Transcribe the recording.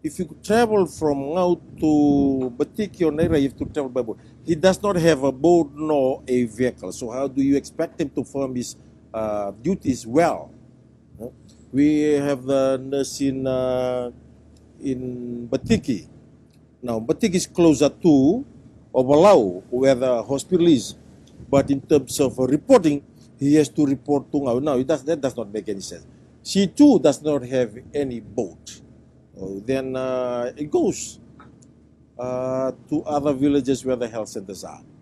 if you travel from Ngau to Batiki or Naira, you have to travel by boat. He does not have a boat nor a vehicle. So how do you expect him to perform his duties well? We have the nurse in Batiki. Now, Batiki is closer to Ovalau, where the hospital is. But in terms of reporting, he has to report to Ngau. Now, that does not make any sense. She too does not have any boat. Then it goes to other villages where the health centers are.